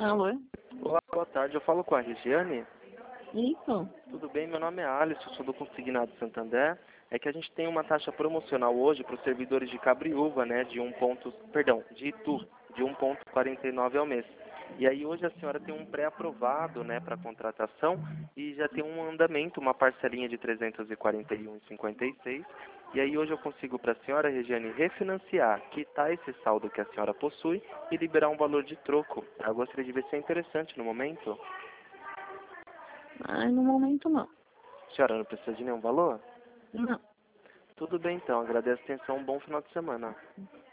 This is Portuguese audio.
Alô? Olá, boa tarde. Eu falo com a Regiane. Isso. Tudo bem? Meu nome é Alisson, sou do Consignado Santander. É que a gente tem uma taxa promocional hoje para os servidores de Cabriúva, né, de de Itu, de 1,49 ao mês. E aí hoje a senhora tem um pré-aprovado, né, para contratação e já tem um andamento, uma parcelinha de 341,56. E aí hoje eu consigo para a senhora, Regiane, refinanciar, quitar esse saldo que a senhora possui e liberar um valor de troco. Eu gostaria de ver se é interessante no momento. No momento não. Senhora, não precisa de nenhum valor? Não. Tudo bem então, agradeço a atenção, um bom final de semana.